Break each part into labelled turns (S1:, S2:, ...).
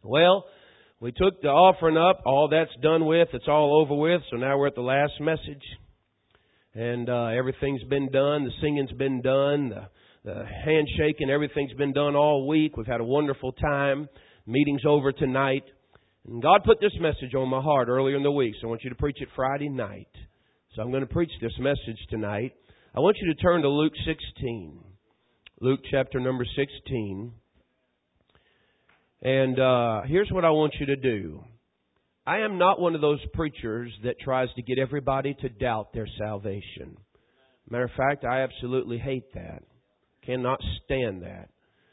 S1: Well, we took the offering up. All that's done with. It's all over with. So now we're at the last message. And everything's been done. The singing's been done. The handshaking, everything's been done all week. We've had a wonderful time. Meeting's over tonight. And God put this message on my heart earlier in the week. So I want you to preach it Friday night. So I'm going to preach this message tonight. I want you to turn to Luke 16. Luke chapter number 16. And here's what I want you to do. I am not one of those preachers that tries to get everybody to doubt their salvation. Matter of fact, I absolutely hate that. Cannot stand that.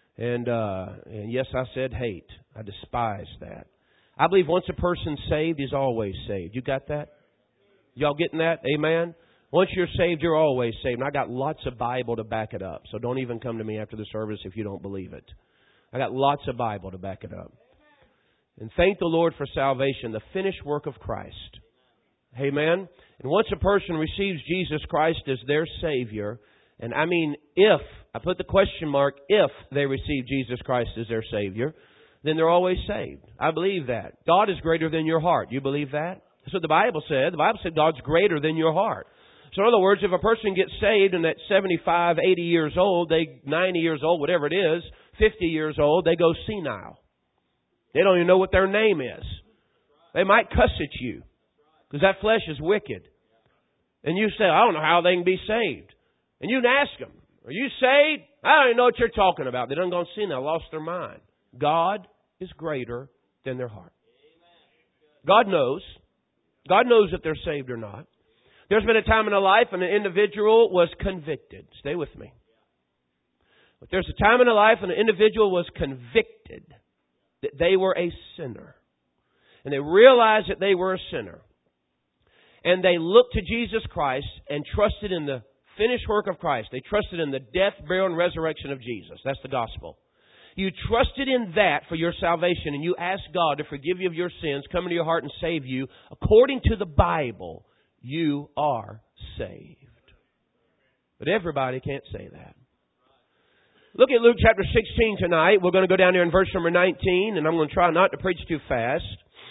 S1: And yes, I said hate. I despise that. I believe once a person's saved, he's always saved. You got that? Y'all getting that? Amen? Once you're saved, you're always saved. And I got lots of Bible to back it up. So don't even come to me after the service if you don't believe it. I got lots of Bible to back it up. And thank the Lord for salvation, the finished work of Christ. Amen? And once a person receives Jesus Christ as their Savior, and I mean if, I put the question mark, if they receive Jesus Christ as their Savior, then they're always saved. I believe that. God is greater than your heart. You believe that? That's what the Bible said. The Bible said God's greater than your heart. So in other words, if a person gets saved and at 75, 80 years old, 90 years old, whatever it is, 50 years old, they go senile. They don't even know what their name is. They might cuss at you because that flesh is wicked. And you say, I don't know how they can be saved. And you can ask them, are you saved? I don't even know what you're talking about. They done gone senile, lost their mind. God is greater than their heart. God knows. God knows if they're saved or not. There's been a time in their life when an individual was convicted. Stay with me. But there's a time in their life when an individual was convicted that they were a sinner. And they realized that they were a sinner. And they looked to Jesus Christ and trusted in the finished work of Christ. They trusted in the death, burial, and resurrection of Jesus. That's the gospel. You trusted in that for your salvation, and you asked God to forgive you of your sins, come into your heart and save you. According to the Bible, you are saved. But everybody can't say that. Look at Luke chapter 16 tonight. We're going to go down there in verse number 19, and I'm going to try not to preach too fast.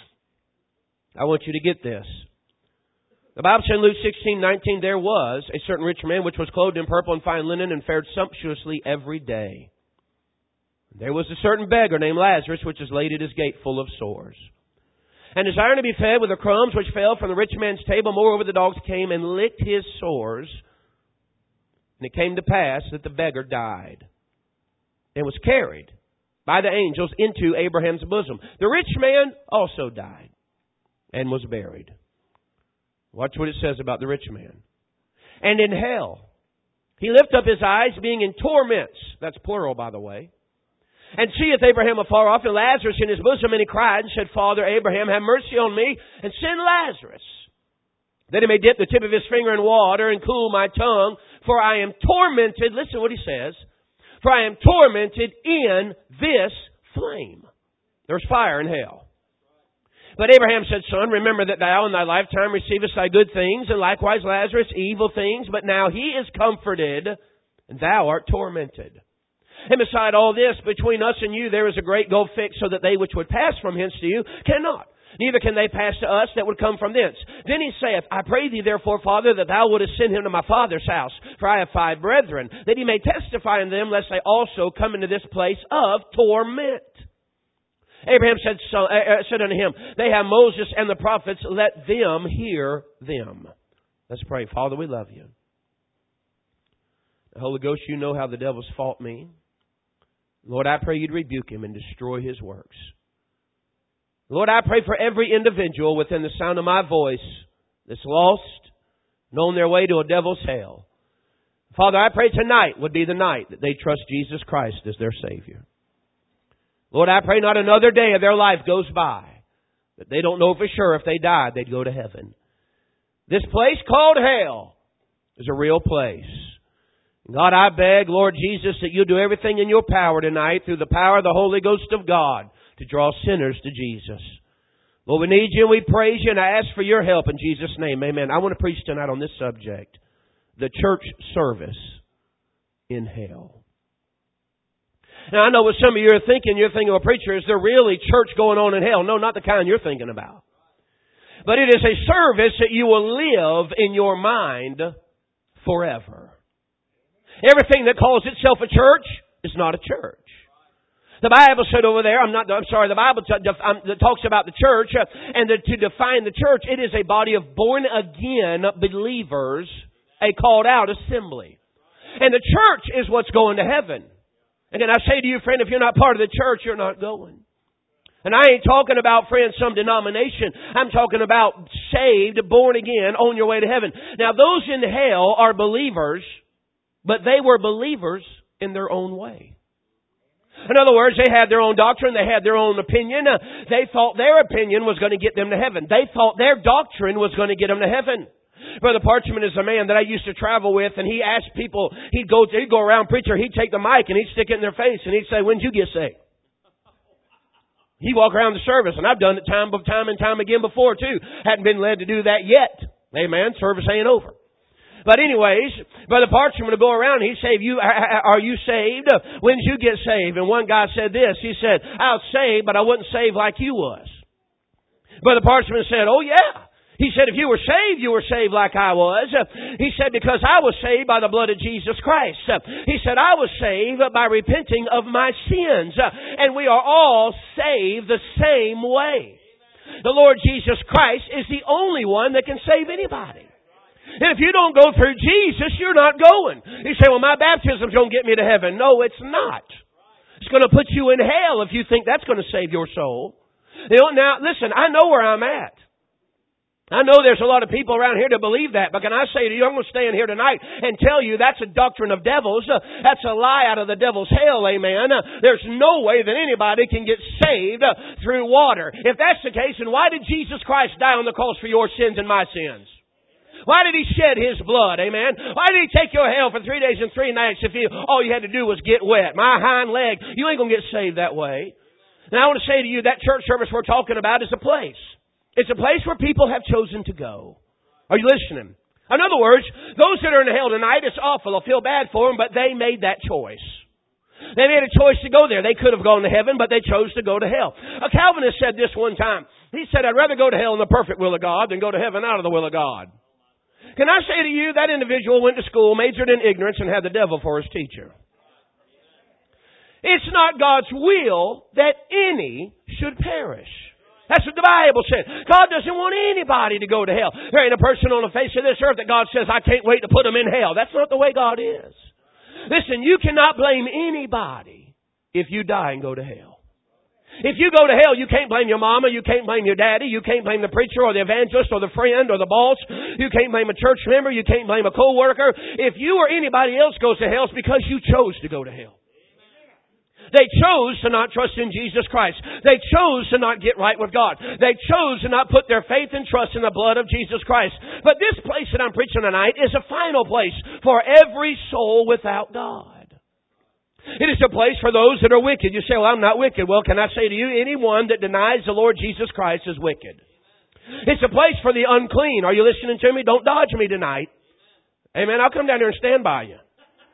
S1: I want you to get this. The Bible said in Luke 16:19, there was a certain rich man which was clothed in purple and fine linen and fared sumptuously every day. There was a certain beggar named Lazarus, which is laid at his gate full of sores, and desiring to be fed with the crumbs which fell from the rich man's table. Moreover, the dogs came and licked his sores. And it came to pass that the beggar died and was carried by the angels into Abraham's bosom. The rich man also died and was buried. Watch what it says about the rich man. And in hell, he lift up his eyes, being in torments. That's plural, by the way. And seeth Abraham afar off, and Lazarus in his bosom. And he cried and said, Father Abraham, have mercy on me, and send Lazarus, that he may dip the tip of his finger in water and cool my tongue. For I am tormented. Listen to what he says. For I am tormented in this flame. There's fire in hell. But Abraham said, Son, remember that thou in thy lifetime receivest thy good things, and likewise Lazarus evil things. But now he is comforted, and thou art tormented. And beside all this, between us and you there is a great gulf fixed, so that they which would pass from hence to you cannot. Neither can they pass to us that would come from thence. Then he saith, I pray thee therefore, Father, that thou wouldest send him to my father's house. For I have 5 brethren, that he may testify in them, lest they also come into this place of torment. Abraham said unto him, They have Moses and the prophets, let them hear them. Let's pray. Father, we love you. The Holy Ghost, you know how the devil's fought me. Lord, I pray you'd rebuke him and destroy his works. Lord, I pray for every individual within the sound of my voice that's lost and on their way to a devil's hell. Father, I pray tonight would be the night that they trust Jesus Christ as their Savior. Lord, I pray not another day of their life goes by that they don't know for sure if they died they'd go to heaven. This place called hell is a real place. God, I beg, Lord Jesus, that you'll do everything in your power tonight through the power of the Holy Ghost of God to draw sinners to Jesus. Lord, we need you and we praise you, and I ask for your help in Jesus' name. Amen. I want to preach tonight on this subject, the church service in hell. Now, I know what some of you are thinking. You're thinking, well, preacher, is there really church going on in hell? No, not the kind you're thinking about. But it is a service that you will live in your mind forever. Everything that calls itself a church is not a church. The Bible said over there, the Bible talks about the church, and to define the church, it is a body of born again believers, a called out assembly. And the church is what's going to heaven. Again, I say to you, friend, if you're not part of the church, you're not going. And I ain't talking about, friend, some denomination. I'm talking about saved, born again, on your way to heaven. Now, those in hell are believers, but they were believers in their own way. In other words, they had their own doctrine. They had their own opinion. They thought their opinion was going to get them to heaven. They thought their doctrine was going to get them to heaven. Brother Parchment is a man that I used to travel with, and he asked people, he'd go around preacher, he'd take the mic and he'd stick it in their face and he'd say, "When did you get saved?" He'd walk around the service, and I've done it time and time again before too. Hadn't been led to do that yet. Amen. Service ain't over. But anyways, Brother Parchment would go around and he'd say, "Are you saved? When did you get saved?" And one guy said this. He said, "I was saved, but I wasn't saved like you was." Brother Parchment said, "Oh yeah." He said, "If you were saved like I was." He said, "Because I was saved by the blood of Jesus Christ." He said, "I was saved by repenting of my sins." And we are all saved the same way. The Lord Jesus Christ is the only one that can save anybody. And if you don't go through Jesus, you're not going. You say, "Well, my baptism's going to get me to heaven." No, it's not. It's going to put you in hell if you think that's going to save your soul. Now, listen, I know where I'm at. I know there's a lot of people around here that believe that, but can I say to you, I'm going to stand here tonight and tell you that's a doctrine of devils. That's a lie out of the devil's hell, amen. There's no way that anybody can get saved through water. If that's the case, then why did Jesus Christ die on the cross for your sins and my sins? Why did He shed His blood, amen? Why did He take your hell for 3 days and 3 nights if all you had to do was get wet? My hind leg, you ain't going to get saved that way. Now I want to say to you, that church service we're talking about is a place. It's a place where people have chosen to go. Are you listening? In other words, those that are in hell tonight, it's awful. I feel bad for them, but they made that choice. They made a choice to go there. They could have gone to heaven, but they chose to go to hell. A Calvinist said this one time. He said, "I'd rather go to hell in the perfect will of God than go to heaven out of the will of God." Can I say to you, that individual went to school, majored in ignorance, and had the devil for his teacher. It's not God's will that any should perish. That's what the Bible said. God doesn't want anybody to go to hell. There ain't a person on the face of this earth that God says, "I can't wait to put them in hell." That's not the way God is. Listen, you cannot blame anybody if you die and go to hell. If you go to hell, you can't blame your mama, you can't blame your daddy, you can't blame the preacher or the evangelist or the friend or the boss. You can't blame a church member, you can't blame a co-worker. If you or anybody else goes to hell, it's because you chose to go to hell. They chose to not trust in Jesus Christ. They chose to not get right with God. They chose to not put their faith and trust in the blood of Jesus Christ. But this place that I'm preaching tonight is a final place for every soul without God. It is a place for those that are wicked. You say, "Well, I'm not wicked." Well, can I say to you, anyone that denies the Lord Jesus Christ is wicked. It's a place for the unclean. Are you listening to me? Don't dodge me tonight. Amen. I'll come down here and stand by you.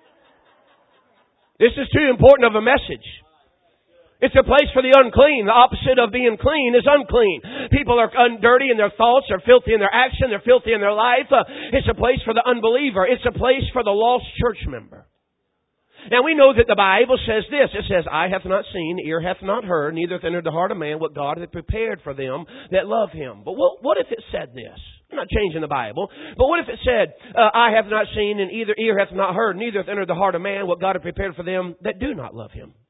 S1: This is too important of a message. It's a place for the unclean. The opposite of being clean is unclean. People are dirty in their thoughts. They're filthy in their action. They're filthy in their life. It's a place for the unbeliever. It's a place for the lost church member. Now we know that the Bible says this. It says, "Eye hath not seen, ear hath not heard, neither hath entered the heart of man what God hath prepared for them that love Him." But what if it said this? I'm not changing the Bible. But what if it said, "Eye hath not seen, and either ear hath not heard, neither hath entered the heart of man what God hath prepared for them that do not love Him"?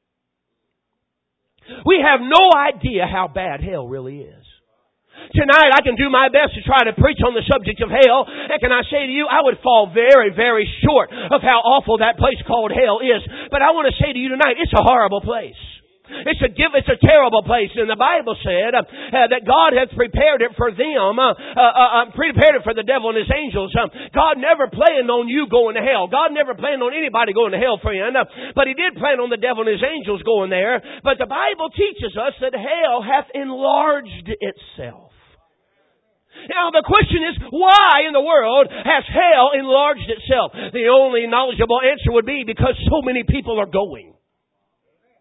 S1: We have no idea how bad hell really is. Tonight I can do my best to try to preach on the subject of hell. And can I say to you, I would fall very, very short of how awful that place called hell is. But I want to say to you tonight, it's a horrible place. It's a terrible place. And the Bible said that God has prepared it for them, prepared it for the devil and his angels. God never planned on you going to hell. God never planned on anybody going to hell, friend. But He did plan on the devil and his angels going there. But the Bible teaches us that hell hath enlarged itself. Now the question is, why in the world has hell enlarged itself? The only knowledgeable answer would be because so many people are going.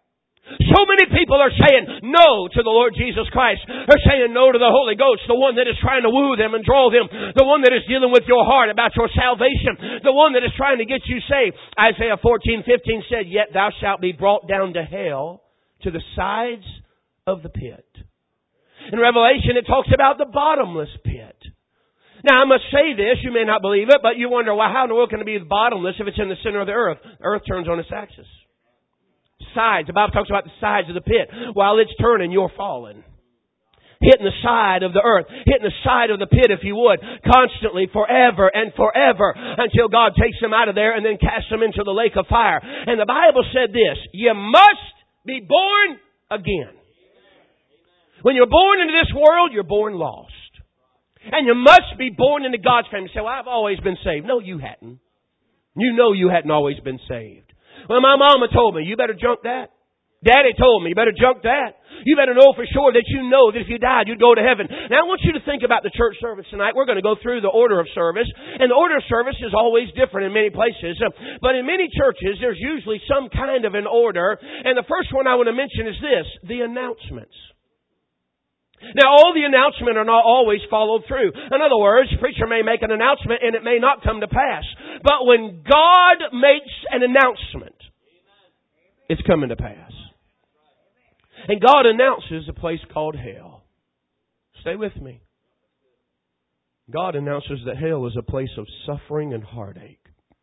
S1: So many people are saying no to the Lord Jesus Christ. They're saying no to the Holy Ghost, the one that is trying to woo them and draw them, the one that is dealing with your heart about your salvation, the one that is trying to get you saved. Isaiah 14:15 said, "Yet thou shalt be brought down to hell, to the sides of the pit." In Revelation, it talks about the bottomless pit. Now, I must say this, you may not believe it, but you wonder, well, how in the world can it be bottomless if it's in the center of the earth? The earth turns on its axis. Sides. The Bible talks about the sides of the pit. While it's turning, you're falling. Hitting the side of the earth. Hitting the side of the pit, if you would. Constantly, forever and forever. Until God takes them out of there and then casts them into the lake of fire. And the Bible said this, you must be born again. When you're born into this world, you're born lost. And you must be born into God's family. You say, well, I've always been saved. No, you hadn't. You know you hadn't always been saved. Well, my mama told me, you better junk that. Daddy told me, you better junk that. You better know for sure that you know that if you died, you'd go to heaven. Now, I want you to think about the church service tonight. We're going to go through the order of service. And the order of service is always different in many places. But in many churches, there's usually some kind of an order. And the first one I want to mention is this, the announcements. Now, all the announcements are not always followed through. In other words, the preacher may make an announcement and it may not come to pass. But when God makes an announcement, it's coming to pass. And God announces a place called hell. Stay with me. God announces that hell is a place of suffering and heartache.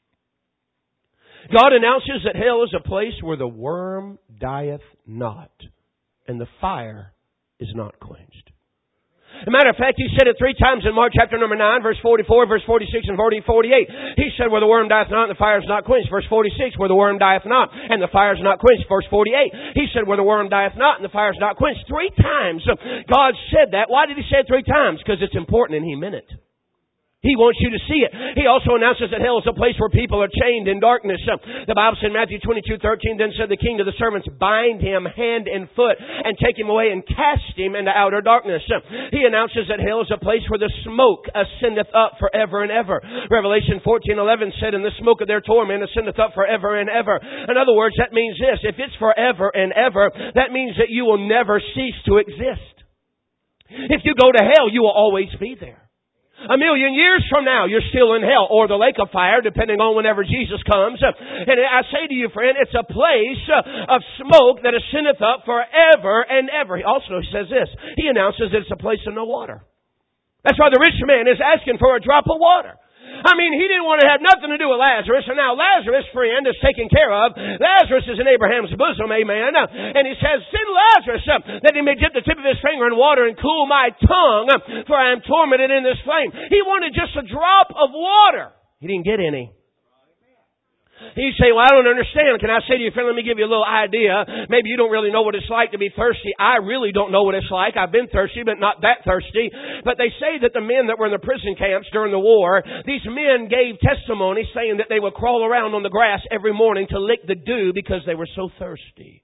S1: God announces that hell is a place where the worm dieth not and the fire is not quenched. As a matter of fact, He said it 3 times in Mark chapter number 9, verse 44, verse 46, and verse 48. He said, where the worm dieth not and the fire is not quenched. Verse 46, where the worm dieth not and the fire is not quenched. Verse 48, He said, where the worm dieth not and the fire is not quenched. 3 times God said that. Why did He say it 3 times? Because it's important and He meant it. He wants you to see it. He also announces that hell is a place where people are chained in darkness. The Bible said in Matthew 22:13, then said the king to the servants, bind him hand and foot and take him away and cast him into outer darkness. He announces that hell is a place where the smoke ascendeth up forever and ever. Revelation 14:11 said, and the smoke of their torment ascendeth up forever and ever. In other words, that means this. If it's forever and ever, that means that you will never cease to exist. If you go to hell, you will always be there. 1,000,000 years from now, you're still in hell or the lake of fire, depending on whenever Jesus comes. And I say to you, friend, it's a place of smoke that ascendeth up forever and ever. He also says this. He announces that it's a place of no water. That's why the rich man is asking for a drop of water. I mean, he didn't want to have nothing to do with Lazarus, and now Lazarus' friend is taken care of. Lazarus is in Abraham's bosom, amen. And he says, send Lazarus that he may dip the tip of his finger in water and cool my tongue, for I am tormented in this flame. He wanted just a drop of water. He didn't get any. You say, well, I don't understand. Can I say to you, friend, let me give you a little idea. Maybe you don't really know what it's like to be thirsty. I really don't know what it's like. I've been thirsty, but not that thirsty. But they say that the men that were in the prison camps during the war, these men gave testimony saying that they would crawl around on the grass every morning to lick the dew because they were so thirsty.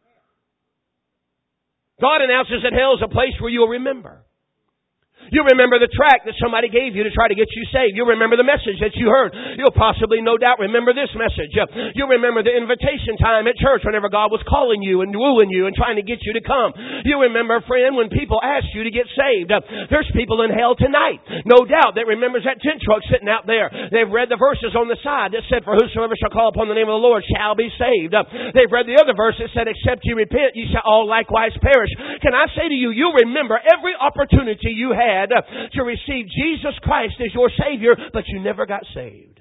S1: God announces that hell is a place where you'll remember. You remember the tract that somebody gave you to try to get you saved. You remember the message that you heard. You'll possibly, no doubt, remember this message. You remember the invitation time at church whenever God was calling you and wooing you and trying to get you to come. You remember, friend, when people asked you to get saved. There's people in hell tonight, no doubt, that remembers that tent truck sitting out there. They've read the verses on the side that said, for whosoever shall call upon the name of the Lord shall be saved. They've read the other verse that said, except you repent, ye shall all likewise perish. Can I say to you, you remember every opportunity you had to receive Jesus Christ as your Savior, but you never got saved.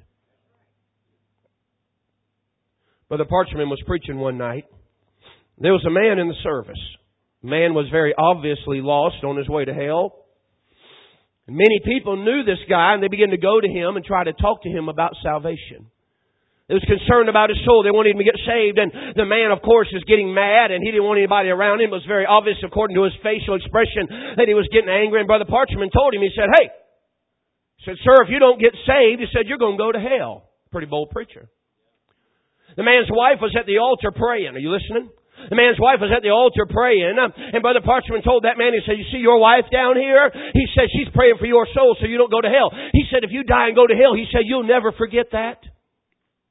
S1: Brother Parchman was preaching one night. There was a man in the service. The man was very obviously lost on his way to hell. Many people knew this guy, and they began to go to him and try to talk to him about salvation. They was concerned about his soul. They wanted him to get saved. And the man, of course, is getting mad, and he didn't want anybody around him. It was very obvious, according to his facial expression, that he was getting angry. And Brother Parchman told him, he said, hey, he said, sir, if you don't get saved, he said, you're going to go to hell. Pretty bold preacher. The man's wife was at the altar praying. Are you listening? The man's wife was at the altar praying. And Brother Parchman told that man, he said, you see your wife down here? He said, she's praying for your soul so you don't go to hell. He said, if you die and go to hell, he said, you'll never forget that.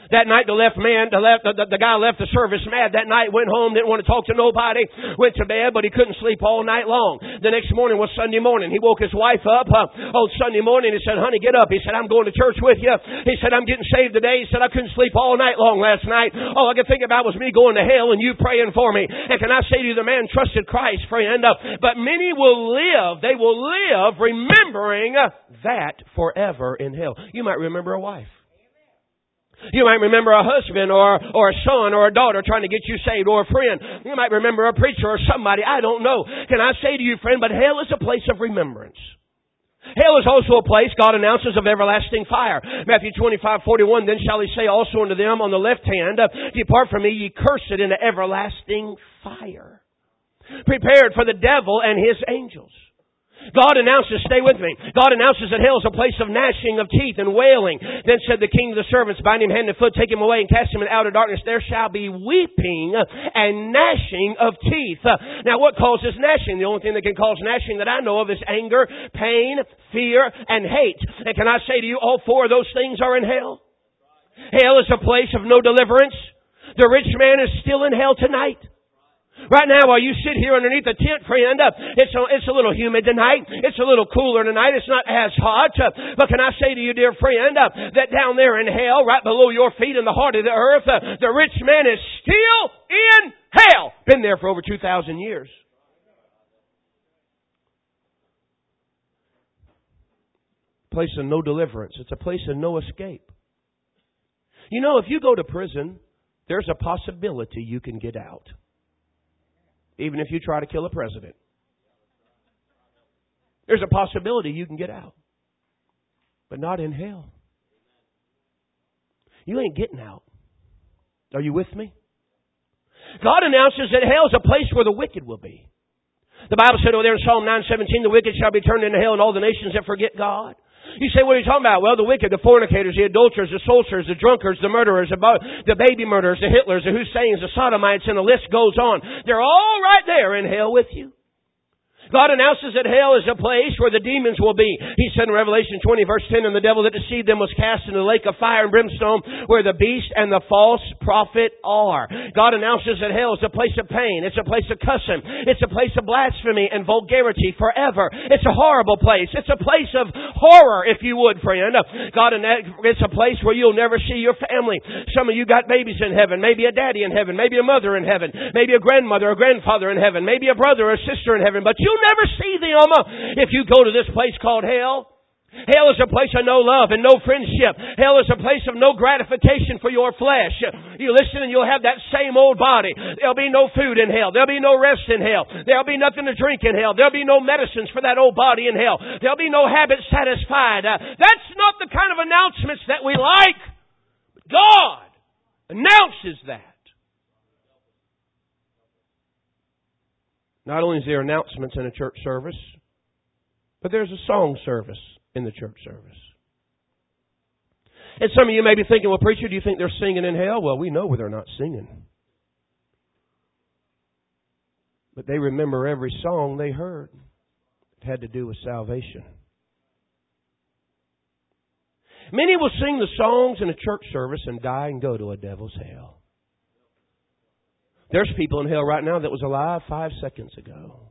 S1: That night the guy left the service mad that night, went home, didn't want to talk to nobody, went to bed, but he couldn't sleep all night long. The next morning was Sunday morning. He woke his wife up on Sunday morning. He said, honey, get up. He said, I'm going to church with you. He said, I'm getting saved today. He said, I couldn't sleep all night long last night. All I could think about was me going to hell and you praying for me. And can I say to you, the man trusted Christ, friend. But many they will live remembering that forever in hell. You might remember a wife. You might remember a husband or a son or a daughter trying to get you saved, or a friend. You might remember a preacher or somebody. I don't know. Can I say to you, friend, but hell is a place of remembrance. Hell is also a place, God announces, of everlasting fire. Matthew 25:41, then shall he say also unto them on the left hand, depart from me, ye cursed, into everlasting fire, prepared for the devil and his angels. God announces, stay with me, God announces that hell is a place of gnashing of teeth and wailing. Then said the king to the servants, bind him hand and foot, take him away and cast him in outer darkness. There shall be weeping and gnashing of teeth. Now what causes gnashing? The only thing that can cause gnashing that I know of is anger, pain, fear, and hate. And can I say to you, all four of those things are in hell? Hell is a place of no deliverance. The rich man is still in hell tonight. Right now, while you sit here underneath the tent, friend, it's a little humid tonight. It's a little cooler tonight. It's not as hot. But can I say to you, dear friend, that down there in hell, right below your feet in the heart of the earth, the rich man is still in hell. Been there for over 2,000 years. Place of no deliverance. It's a place of no escape. You know, if you go to prison, there's a possibility you can get out. Even if you try to kill a president. There's a possibility you can get out. But not in hell. You ain't getting out. Are you with me? God announces that hell is a place where the wicked will be. The Bible said over there in Psalm 9:17, the wicked shall be turned into hell and all the nations that forget God. You say, what are you talking about? Well, the wicked, the fornicators, the adulterers, the sorcerers, the drunkards, the murderers, the baby murderers, the Hitlers, the Husseins, the Sodomites, and the list goes on. They're all right there in hell with you. God announces that hell is a place where the demons will be. He said in Revelation 20 verse 10, and the devil that deceived them was cast into the lake of fire and brimstone where the beast and the false prophet are. God announces that hell is a place of pain. It's a place of cussing. It's a place of blasphemy and vulgarity forever. It's a horrible place. It's a place of horror, if you would, friend. It's a place where you'll never see your family. Some of you got babies in heaven. Maybe a daddy in heaven. Maybe a mother in heaven. Maybe a grandmother or grandfather in heaven. Maybe a brother or a sister in heaven. But you'll never see them if you go to this place called hell. Hell is a place of no love and no friendship. Hell is a place of no gratification for your flesh. You listen and you'll have that same old body. There'll be no food in hell. There'll be no rest in hell. There'll be nothing to drink in hell. There'll be no medicines for that old body in hell. There'll be no habit satisfied. That's not the kind of announcements that we like. God announces that. Not only is there announcements in a church service, but there's a song service in the church service. And some of you may be thinking, well, preacher, do you think they're singing in hell? Well, we know where they're not singing. But they remember every song they heard. It had to do with salvation. Many will sing the songs in a church service and die and go to a devil's hell. There's people in hell right now that was alive 5 seconds ago.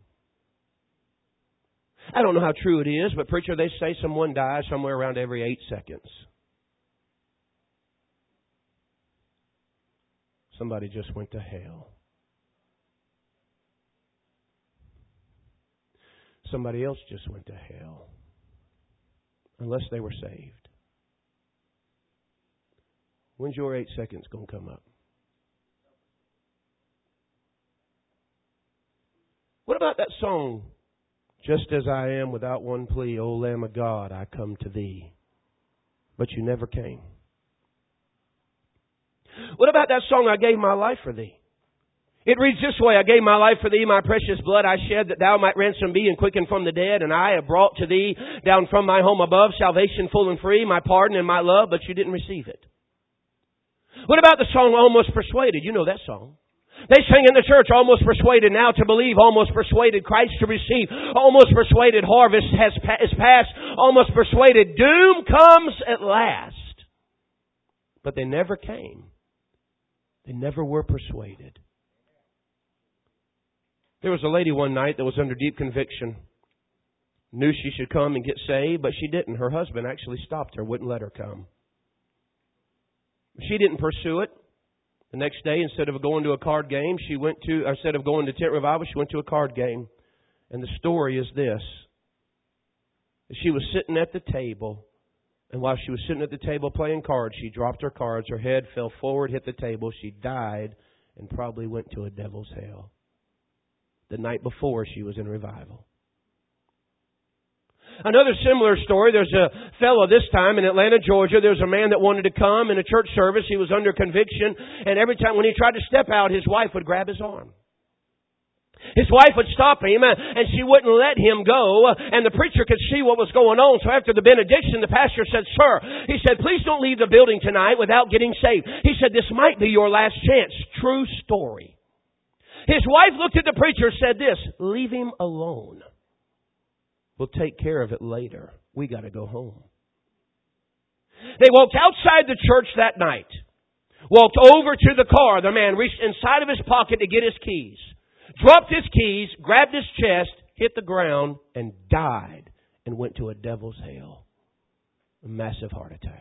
S1: I don't know how true it is, but preacher, they say someone dies somewhere around every 8 seconds. Somebody just went to hell. Somebody else just went to hell. Unless they were saved. When's your 8 seconds going to come up? What about that song, just as I am without one plea, O Lamb of God, I come to Thee. But you never came. What about that song, I gave my life for Thee? It reads this way, I gave my life for Thee, my precious blood I shed, that Thou might ransom me and quicken from the dead. And I have brought to Thee, down from my home above, salvation full and free, my pardon and my love, but you didn't receive it. What about the song, Almost Persuaded? You know that song. They sing in the church, almost persuaded now to believe, almost persuaded Christ to receive, almost persuaded harvest is past, almost persuaded doom comes at last. But they never came. They never were persuaded. There was a lady one night that was under deep conviction. Knew she should come and get saved, but she didn't. Her husband actually stopped her, wouldn't let her come. She didn't pursue it. The next day, instead of going to a card game, instead of going to tent revival, she went to a card game. And the story is this. She was sitting at the table, and while she was sitting at the table playing cards, she dropped her cards, her head fell forward, hit the table, she died, and probably went to a devil's hell. The night before she was in revival. Another similar story, there's a fellow this time in Atlanta, Georgia. There's a man that wanted to come in a church service. He was under conviction, and every time when he tried to step out, his wife would grab his arm. His wife would stop him, and she wouldn't let him go, and the preacher could see what was going on. So after the benediction, the pastor said, "Sir," he said, "please don't leave the building tonight without getting saved." He said, "This might be your last chance." True story. His wife looked at the preacher and said this, "Leave him alone. We'll take care of it later. We got to go home." They walked outside the church that night. Walked over to the car. The man reached inside of his pocket to get his keys. Dropped his keys, grabbed his chest, hit the ground, and died. And went to a devil's hell. A massive heart attack.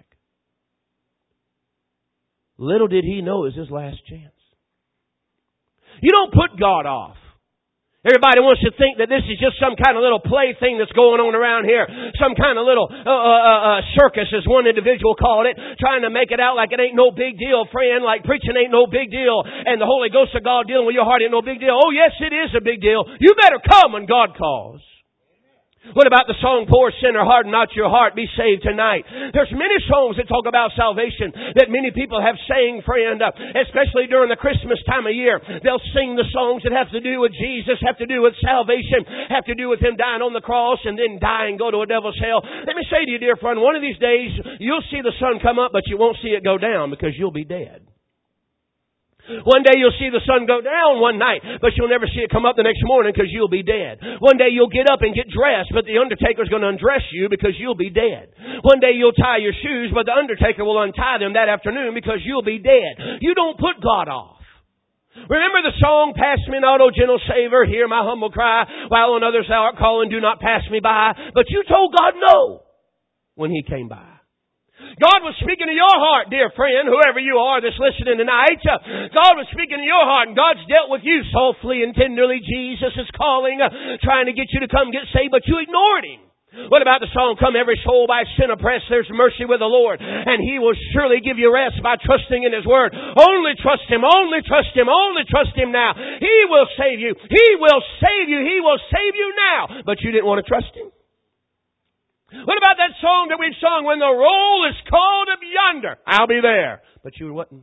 S1: Little did he know it was his last chance. You don't put God off. Everybody wants to think that this is just some kind of little play thing that's going on around here. Some kind of little circus, as one individual called it, trying to make it out like it ain't no big deal, friend, like preaching ain't no big deal, and the Holy Ghost of God dealing with your heart ain't no big deal. Oh, yes, it is a big deal. You better come when God calls. What about the song, "Poor sinner, harden not your heart, be saved tonight"? There's many songs that talk about salvation that many people have sang, friend, especially during the Christmas time of year. They'll sing the songs that have to do with Jesus, have to do with salvation, have to do with Him dying on the cross and then die and go to a devil's hell. Let me say to you, dear friend, one of these days you'll see the sun come up, but you won't see it go down because you'll be dead. One day you'll see the sun go down one night, but you'll never see it come up the next morning because you'll be dead. One day you'll get up and get dressed, but the undertaker's going to undress you because you'll be dead. One day you'll tie your shoes, but the undertaker will untie them that afternoon because you'll be dead. You don't put God off. Remember the song, "Pass me not, O gentle Savior, hear my humble cry, while on others thou art calling, do not pass me by." But you told God no when He came by. God was speaking to your heart, dear friend, whoever you are that's listening tonight. God was speaking to your heart, and God's dealt with you softly and tenderly. Jesus is calling, trying to get you to come get saved, but you ignored Him. What about the song, "Come every soul by sin oppressed, there's mercy with the Lord, and He will surely give you rest by trusting in His Word." Only trust Him, only trust Him, only trust Him now. He will save you. He will save you. He will save you now. But you didn't want to trust Him. What about that song that we've sung, "When the roll is called up yonder, I'll be there"? But you wasn't.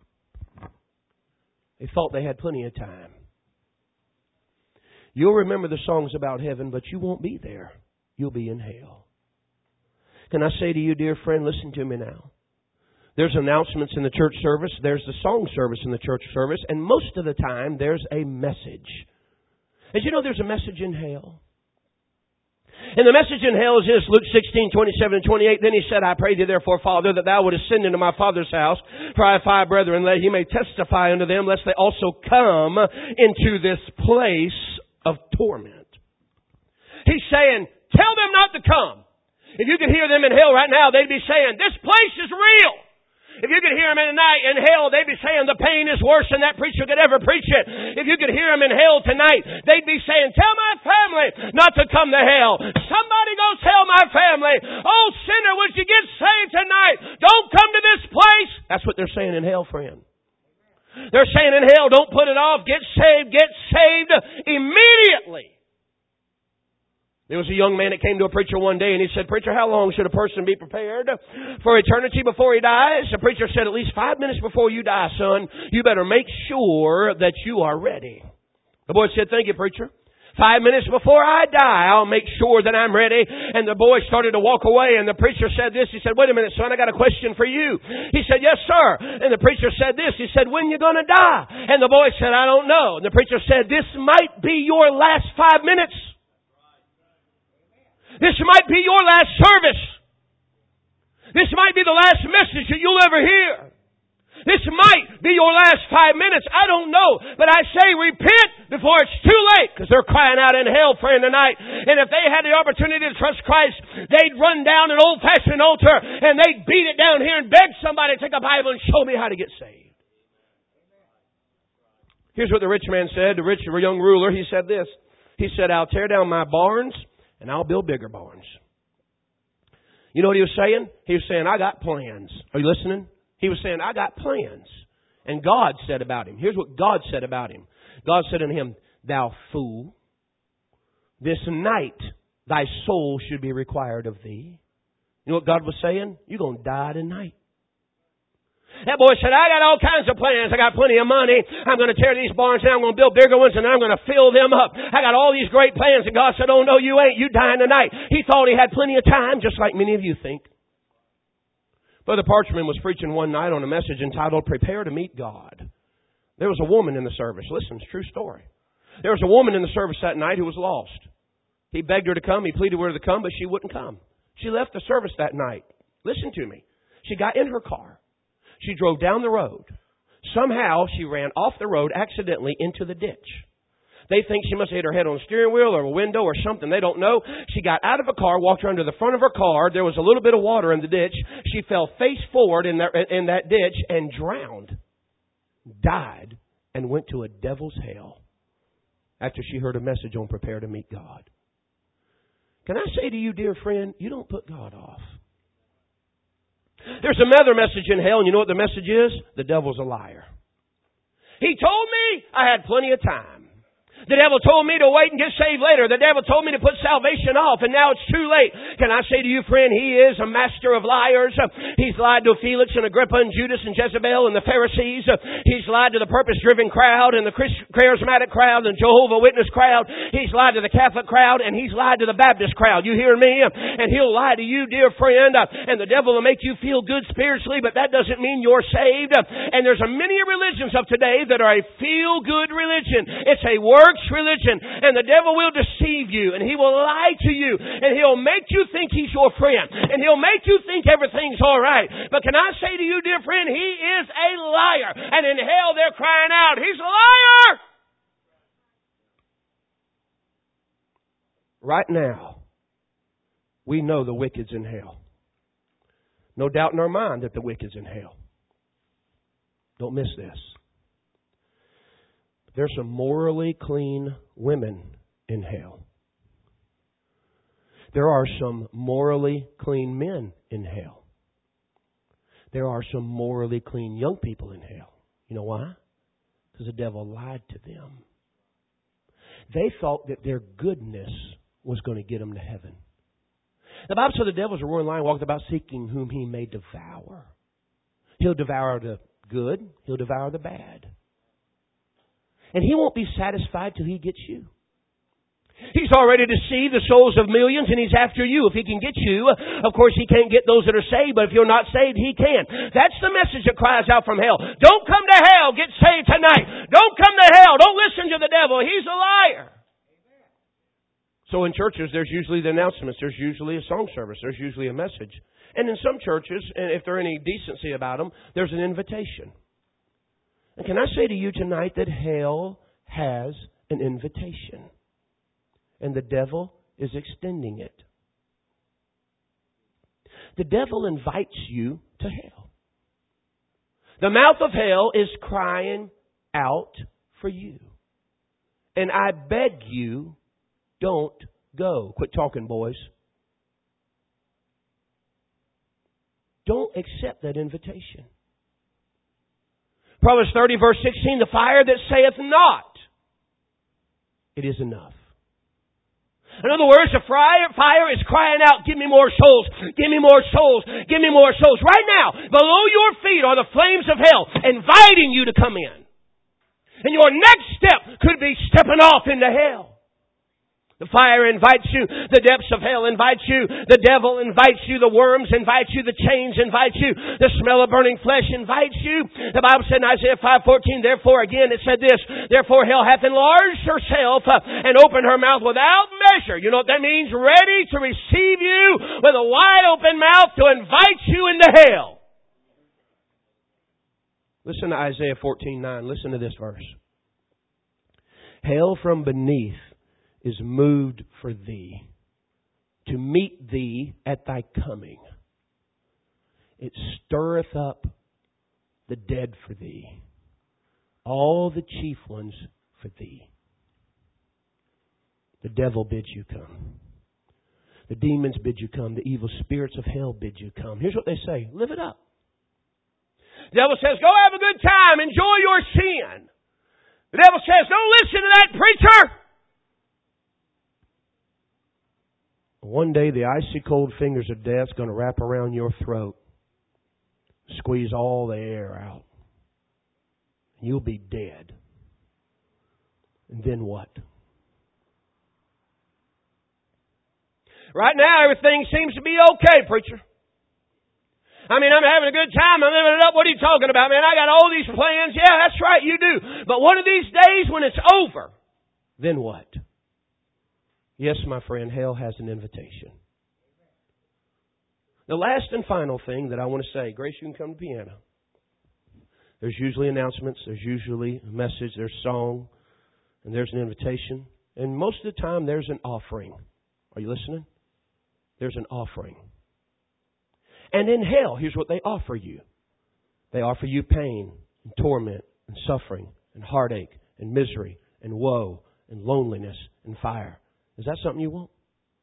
S1: They thought they had plenty of time. You'll remember the songs about heaven, but you won't be there. You'll be in hell. Can I say to you, dear friend, listen to me now. There's announcements in the church service. There's the song service in the church service. And most of the time, there's a message. As you know, there's a message in hell. And the message in hell is this, Luke 16:27-28. "Then He said, I pray thee therefore, Father, that thou wouldest send into my Father's house, for I have 5 brethren, that He may testify unto them, lest they also come into this place of torment." He's saying, tell them not to come. If you could hear them in hell right now, they'd be saying, "This place is real." If you could hear them in hell, they'd be saying, "The pain is worse than that preacher could ever preach it." If you could hear them in hell tonight, they'd be saying, "Tell my family not to come to hell. Somebody go tell my family, oh sinner, would you get saved tonight? Don't come to this place." That's what they're saying in hell, friend. They're saying in hell, don't put it off. Get saved immediately. There was a young man that came to a preacher one day and he said, "Preacher, how long should a person be prepared for eternity before he dies?" The preacher said, "At least 5 minutes before you die, son, you better make sure that you are ready." The boy said, "Thank you, preacher. 5 minutes before I die, I'll make sure that I'm ready." And the boy started to walk away, and the preacher said this. He said, "Wait a minute, son, I got a question for you." He said, "Yes, sir." And the preacher said this. He said, "When you going to die?" And the boy said, "I don't know." And the preacher said, "This might be your last 5 minutes. This might be your last service. This might be the last message that you'll ever hear. This might be your last 5 minutes. I don't know. But I say repent before it's too late. Because they're crying out in hell, friend, tonight. And if they had the opportunity to trust Christ, they'd run down an old-fashioned altar and they'd beat it down here and beg somebody to take a Bible and show me how to get saved. Here's what the rich man said. The rich young ruler, he said this. He said, I'll tear down my barns and I'll build bigger barns. You know what he was saying? He was saying, I got plans. Are you listening? He was saying, I got plans. And God said about him. Here's what God said about him. God said unto him, thou fool, this night thy soul should be required of thee. You know what God was saying? You're going to die tonight. That boy said, I got all kinds of plans. I got plenty of money. I'm going to tear these barns down. I'm going to build bigger ones and I'm going to fill them up. I got all these great plans. And God said, oh no, you ain't. You dying tonight. He thought he had plenty of time, just like many of you think. Brother Parchman was preaching one night on a message entitled, Prepare to Meet God. There was a woman in the service. Listen, it's a true story. There was a woman in the service that night who was lost. He begged her to come. He pleaded with her to come, but she wouldn't come. She left the service that night. Listen to me. She got in her car. She drove down the road. Somehow she ran off the road accidentally into the ditch. They think she must have hit her head on the steering wheel or a window or something. They don't know. She got out of a car, walked around to the front of her car. There was a little bit of water in the ditch. She fell face forward in that ditch and drowned, died, and went to a devil's hell after she heard a message on Prepare to Meet God. Can I say to you, dear friend, you don't put God off. There's another message in hell, and you know what the message is? The devil's a liar. He told me I had plenty of time. The devil told me to wait and get saved later. The devil told me to put salvation off, and now it's too late. Can I say to you, friend, he is a master of liars. He's lied to Felix and Agrippa and Judas and Jezebel and the Pharisees. He's lied to the purpose-driven crowd and the charismatic crowd and Jehovah Witness crowd. He's lied to the Catholic crowd, and he's lied to the Baptist crowd. You hear me? And he'll lie to you, dear friend, and the devil will make you feel good spiritually, but that doesn't mean you're saved. And there's many religions of today that are a feel-good religion. It's a works religion, and the devil will deceive you, and he will lie to you, and he'll make you think he's your friend, and he'll make you think everything's all right. But can I say to you, dear friend, he is a liar, and in hell they're crying out, he's a liar! Right now, we know the wicked's in hell. No doubt in our mind that the wicked's in hell. Don't miss this. There's some morally clean women in hell. There are some morally clean men in hell. There are some morally clean young people in hell. You know why? Because the devil lied to them. They thought that their goodness was going to get them to heaven. The Bible said the devil's a roaring lion walked about seeking whom he may devour. He'll devour the good. He'll devour the bad. And he won't be satisfied till he gets you. He's already deceived the souls of millions, and he's after you. If he can get you, of course he can't get those that are saved, but if you're not saved, he can. That's the message that cries out from hell. Don't come to hell. Get saved tonight. Don't come to hell. Don't listen to the devil. He's a liar. So in churches, there's usually the announcements. There's usually a song service. There's usually a message. And in some churches, and if there's any decency about them, there's an invitation. And can I say to you tonight that hell has an invitation? And the devil is extending it. The devil invites you to hell. The mouth of hell is crying out for you. And I beg you, don't go. Quit talking, boys. Don't accept that invitation. Proverbs 30, verse 16, the fire that saith not, it is enough. In other words, the fire is crying out, give me more souls, give me more souls, give me more souls. Right now, below your feet are the flames of hell, inviting you to come in. And your next step could be stepping off into hell. The fire invites you. The depths of hell invites you. The devil invites you. The worms invite you. The chains invite you. The smell of burning flesh invites you. The Bible said in Isaiah 5:14, therefore, again, it said this, therefore hell hath enlarged herself and opened her mouth without treasure. You know what that means? Ready to receive you with a wide open mouth to invite you into hell. Listen to Isaiah 14:9. Listen to this verse. Hell from beneath is moved for thee, to meet thee at thy coming. It stirreth up the dead for thee, all the chief ones for thee. The devil bids you come. The demons bid you come. The evil spirits of hell bid you come. Here's what they say. Live it up. The devil says, go have a good time. Enjoy your sin. The devil says, don't listen to that preacher. One day the icy cold fingers of death's going to wrap around your throat. Squeeze all the air out. You'll be dead. And then what? Right now, everything seems to be okay, preacher. I mean, I'm having a good time. I'm living it up. What are you talking about, man? I got all these plans. Yeah, that's right, you do. But one of these days when it's over, then what? Yes, my friend, hell has an invitation. The last and final thing that I want to say, Grace, you can come to the piano. There's usually announcements. There's usually a message. There's song. And there's an invitation. And most of the time, there's an offering. Are you listening? There's an offering. And in hell, here's what they offer you. They offer you pain and torment and suffering and heartache and misery and woe and loneliness and fire. Is that something you want?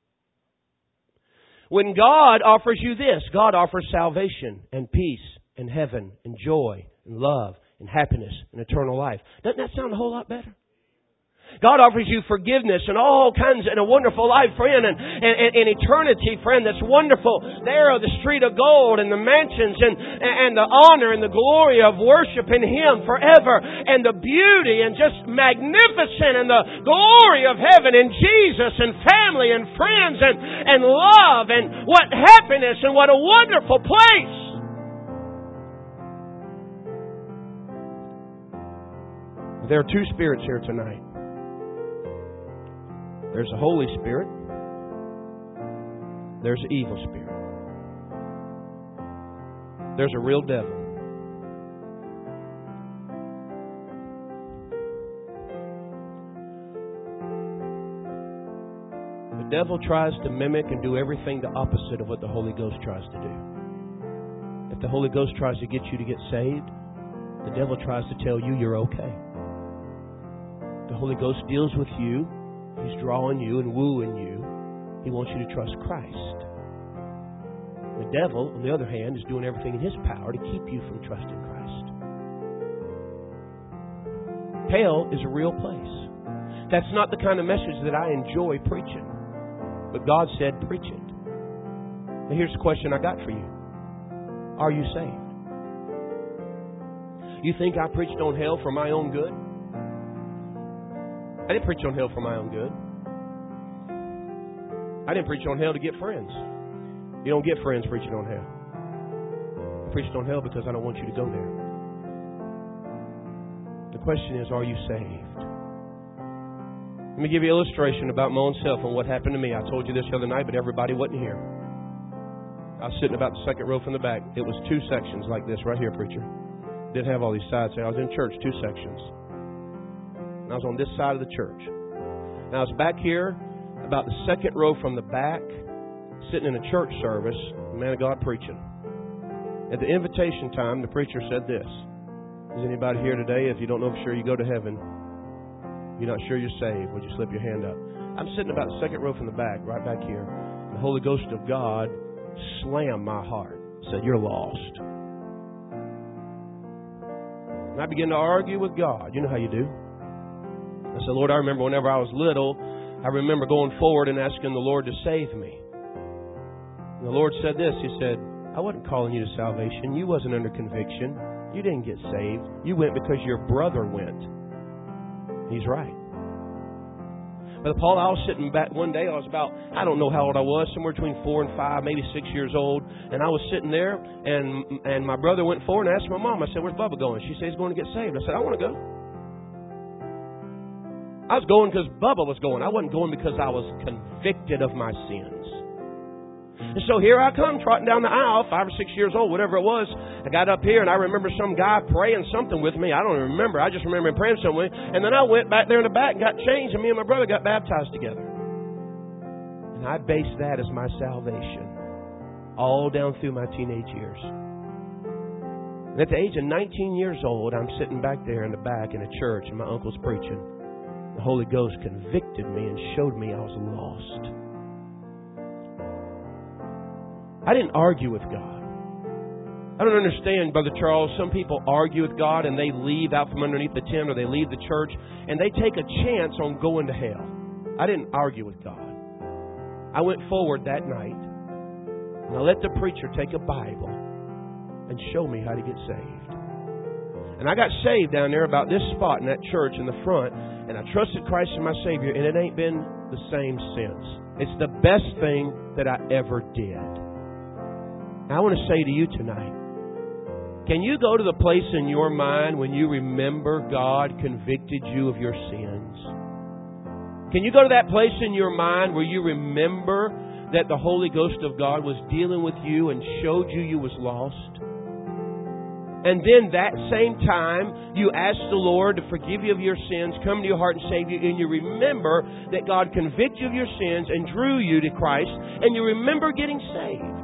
S1: When God offers you this, God offers salvation and peace and heaven and joy and love and happiness and eternal life. Doesn't that sound a whole lot better? God offers you forgiveness and all kinds and a wonderful life, friend, and eternity, friend, that's wonderful. There are the street of gold and the mansions and the honor and the glory of worshiping Him forever, and the beauty and just magnificent and the glory of heaven and Jesus and family and friends and love and what happiness and what a wonderful place. There are two spirits here tonight. There's a Holy Spirit. There's an evil spirit. There's a real devil. The devil tries to mimic and do everything the opposite of what the Holy Ghost tries to do. If the Holy Ghost tries to get you to get saved, the devil tries to tell you you're okay. The Holy Ghost deals with you. He's drawing you and wooing you. He wants you to trust Christ. The devil, on the other hand, is doing everything in his power to keep you from trusting Christ. Hell is a real place. That's not the kind of message that I enjoy preaching. But God said, preach it. Now here's the question I got for you. Are you saved? You think I preached on hell for my own good? I didn't preach on hell for my own good. I didn't preach on hell to get friends. You don't get friends preaching on hell. I preached on hell because I don't want you to go there. The question is, are you saved? Let me give you an illustration about my own self and what happened to me. I told you this the other night, but everybody wasn't here. I was sitting about the second row from the back. It was two sections like this right here, preacher. Didn't have all these sides there. I was in church, two sections. And I was on this side of the church. And I was back here, about the second row from the back, sitting in a church service, the man of God preaching. At the invitation time, the preacher said this: is anybody here today, if you don't know for sure you go to heaven, you're not sure you're saved, would you slip your hand up? I'm sitting about the second row from the back, right back here. The Holy Ghost of God slammed my heart. Said, you're lost. And I began to argue with God. You know how you do. I said, Lord, I remember whenever I was little, I remember going forward and asking the Lord to save me. And the Lord said this. He said, I wasn't calling you to salvation. You wasn't under conviction. You didn't get saved. You went because your brother went. He's right. But Paul, I was sitting back one day. I was about, I don't know how old I was, somewhere between 4 and 5, maybe 6 years old. And I was sitting there, and my brother went forward and asked my mom. I said, where's Bubba going? She said, he's going to get saved. I said, I want to go. I was going because Bubba was going. I wasn't going because I was convicted of my sins. And so here I come trotting down the aisle, 5 or 6 years old, whatever it was. I got up here and I remember some guy praying something with me. I don't even remember. I just remember him praying something with me. And then I went back there in the back and got changed, and me and my brother got baptized together. And I based that as my salvation all down through my teenage years. And at the age of 19 years old, I'm sitting back there in the back in a church and my uncle's preaching. The Holy Ghost convicted me and showed me I was lost. I didn't argue with God. I don't understand, Brother Charles. Some people argue with God and they leave out from underneath the tent, or they leave the church and they take a chance on going to hell. I didn't argue with God. I went forward that night and I let the preacher take a Bible and show me how to get saved. And I got saved down there about this spot in that church in the front, and I trusted Christ as my Savior, and it ain't been the same since. It's the best thing that I ever did. I want to say to you tonight, can you go to the place in your mind when you remember God convicted you of your sins? Can you go to that place in your mind where you remember that the Holy Ghost of God was dealing with you and showed you was lost? And then that same time, you ask the Lord to forgive you of your sins, come to your heart and save you, and you remember that God convicted you of your sins and drew you to Christ, and you remember getting saved.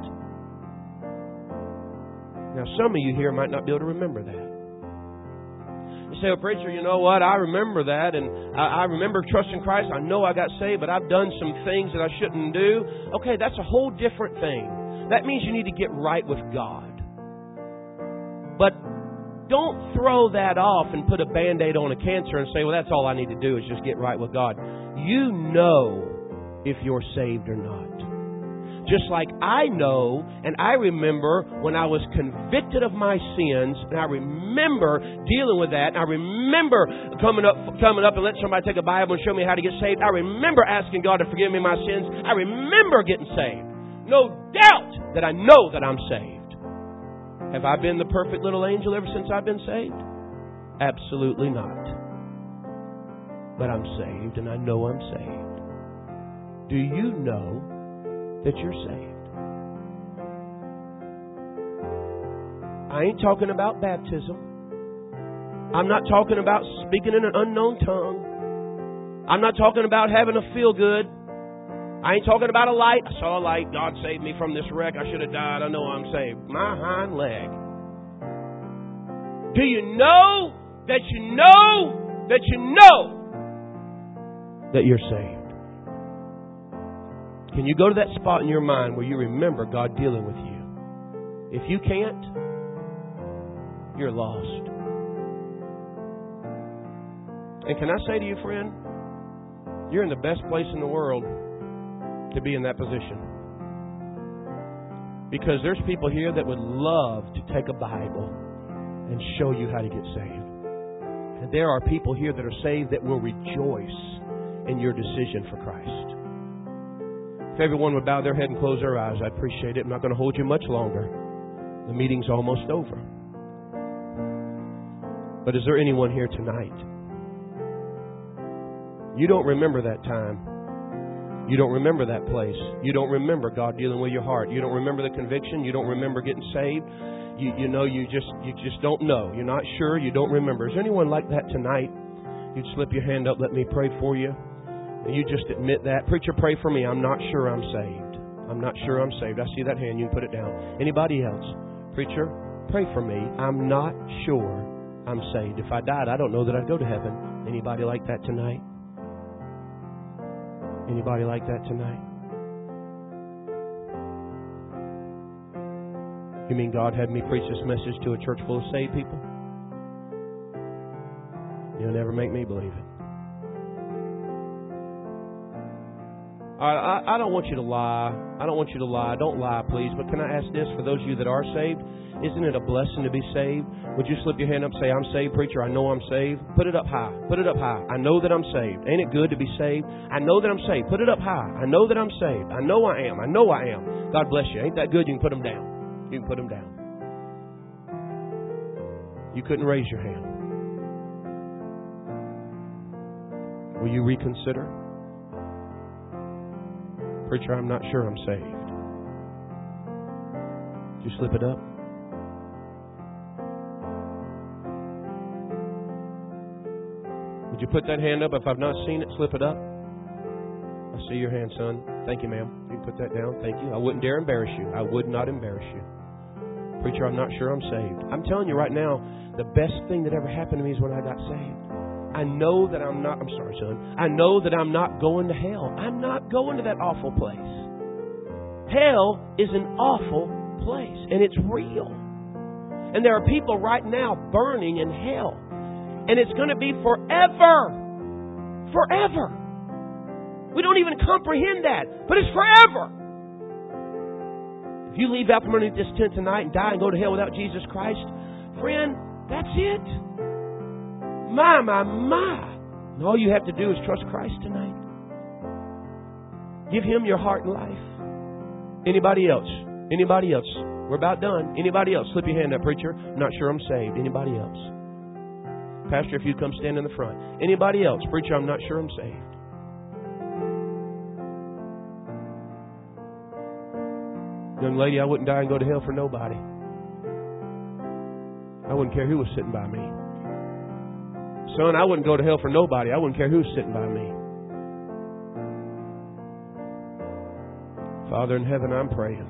S1: Now, some of you here might not be able to remember that. You say, well, preacher, you know what? I remember that, and I remember trusting Christ. I know I got saved, but I've done some things that I shouldn't do. Okay, that's a whole different thing. That means you need to get right with God. But don't throw that off and put a Band-Aid on a cancer and say, well, that's all I need to do is just get right with God. You know if you're saved or not. Just like I know and I remember when I was convicted of my sins, and I remember dealing with that, and I remember coming up and letting somebody take a Bible and show me how to get saved. I remember asking God to forgive me my sins. I remember getting saved. No doubt that I know that I'm saved. Have I been the perfect little angel ever since I've been saved? Absolutely not. But I'm saved, and I know I'm saved. Do you know that you're saved? I ain't talking about baptism. I'm not talking about speaking in an unknown tongue. I'm not talking about having a feel good. I ain't talking about a light. I saw a light. God saved me from this wreck. I should have died. I know I'm saved. My hind leg. Do you know that you know that you know that you're saved? Can you go to that spot in your mind where you remember God dealing with you? If you can't, you're lost. And can I say to you, friend, you're in the best place in the world to be in that position. Because there's people here that would love to take a Bible and show you how to get saved. And there are people here that are saved that will rejoice in your decision for Christ. If everyone would bow their head and close their eyes, I'd appreciate it. I'm not going to hold you much longer. The meeting's almost over. But is there anyone here tonight? You don't remember that time. You don't remember that place. You don't remember God dealing with your heart. You don't remember the conviction. You don't remember getting saved. You just don't know. You're not sure. You don't remember. Is there anyone like that tonight? You'd slip your hand up. Let me pray for you. And you just admit that. Preacher, pray for me. I'm not sure I'm saved. I'm not sure I'm saved. I see that hand. You can put it down. Anybody else? Preacher, pray for me. I'm not sure I'm saved. If I died, I don't know that I'd go to heaven. Anybody like that tonight? Anybody like that tonight? You mean God had me preach this message to a church full of saved people? You'll never make me believe it. I don't want you to lie. I don't want you to lie. Don't lie, please. But can I ask this for those of you that are saved? Isn't it a blessing to be saved? Would you slip your hand up and say, I'm saved, preacher. I know I'm saved. Put it up high. Put it up high. I know that I'm saved. Ain't it good to be saved? I know that I'm saved. Put it up high. I know that I'm saved. I know I am. I know I am. God bless you. Ain't that good? You can put them down. You can put them down. You couldn't raise your hand. Will you reconsider? Preacher, I'm not sure I'm saved. Did you slip it up? Would you put that hand up? If I've not seen it, slip it up. I see your hand, son. Thank you, ma'am. You can put that down. Thank you. I wouldn't dare embarrass you. I would not embarrass you. Preacher, I'm not sure I'm saved. I'm telling you right now, the best thing that ever happened to me is when I got saved. I know that I'm not, I'm sorry, son. I know that I'm not going to hell. I'm not going to that awful place. Hell is an awful place, and it's real. And there are people right now burning in hell. And it's going to be forever. Forever. We don't even comprehend that, but it's forever. If you leave out from underneath this tent tonight and die and go to hell without Jesus Christ, friend, that's it. My. And all you have to do is trust Christ tonight. Give Him your heart and life. Anybody else? Anybody else? We're about done. Anybody else? Slip your hand up, preacher. I'm not sure I'm saved. Anybody else? Pastor, if you come stand in the front. Anybody else? Preacher, I'm not sure I'm saved. Young lady, I wouldn't die and go to hell for nobody. I wouldn't care who was sitting by me. Son, I wouldn't go to hell for nobody. I wouldn't care who was sitting by me. Father in heaven, I'm praying.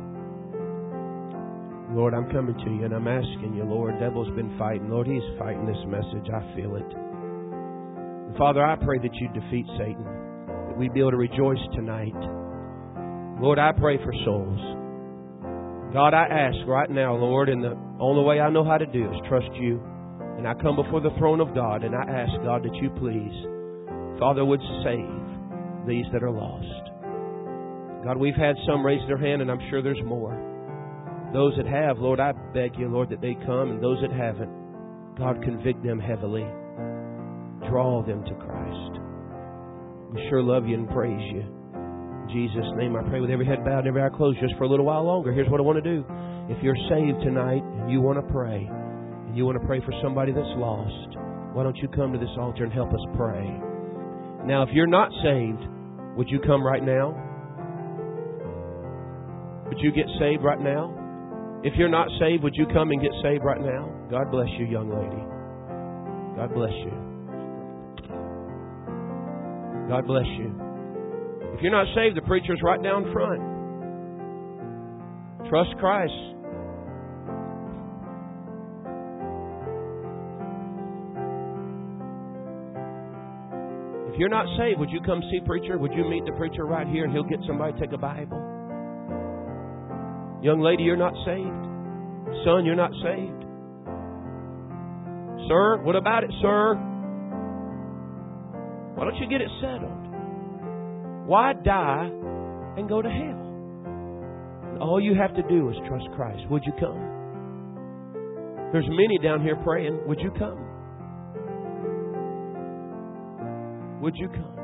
S1: Lord, I'm coming to you and I'm asking you, Lord, devil's been fighting. Lord, he's fighting this message. I feel it. And Father, I pray that you defeat Satan, that we be able to rejoice tonight. Lord, I pray for souls. God, I ask right now, Lord, and the only way I know how to do is trust you. And I come before the throne of God and I ask, God, that you please, Father, would save these that are lost. God, we've had some raise their hand and I'm sure there's more. Those that have, Lord, I beg you, Lord, that they come. And those that haven't, God, convict them heavily. Draw them to Christ. We sure love you and praise you. In Jesus' name, I pray with every head bowed and every eye closed just for a little while longer. Here's what I want to do. If you're saved tonight and you want to pray, and you want to pray for somebody that's lost, why don't you come to this altar and help us pray? Now, if you're not saved, would you come right now? Would you get saved right now? If you're not saved, would you come and get saved right now? God bless you, young lady. God bless you. God bless you. If you're not saved, the preacher's right down front. Trust Christ. If you're not saved, would you come see preacher? Would you meet the preacher right here and he'll get somebody to take a Bible? Young lady, you're not saved. Son, you're not saved. Sir, what about it, sir? Why don't you get it settled? Why die and go to hell? And all you have to do is trust Christ. Would you come? There's many down here praying. Would you come? Would you come?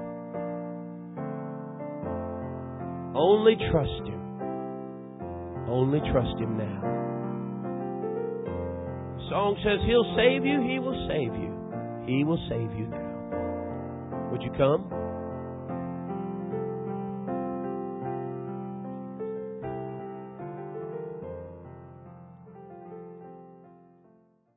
S1: Only trust Him. Only trust Him now. The song says He'll save you. He will save you. He will save you now. Would you come?